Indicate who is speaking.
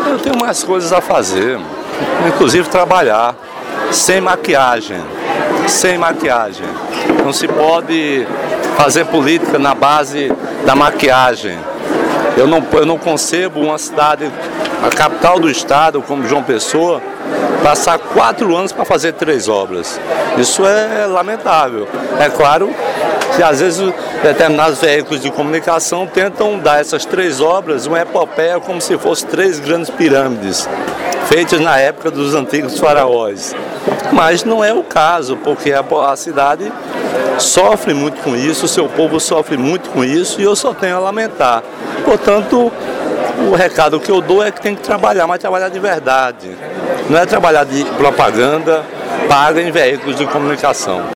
Speaker 1: Eu tenho mais coisas a fazer, inclusive trabalhar, sem maquiagem, sem maquiagem. Não se pode fazer política na base da maquiagem. Eu não concebo uma cidade, a capital do estado, como João Pessoa, passar 4 anos para fazer 3 obras. Isso é lamentável. É claro que às vezes determinados veículos de comunicação tentam dar essas 3 obras uma epopeia como se fossem 3 grandes pirâmides, feitas na época dos antigos faraós. Mas não é o caso, porque a cidade sofre muito com isso, o seu povo sofre muito com isso, e eu só tenho a lamentar. Portanto, o recado que eu dou é que tem que trabalhar, mas trabalhar de verdade. Não é trabalhar de propaganda paga em veículos de comunicação.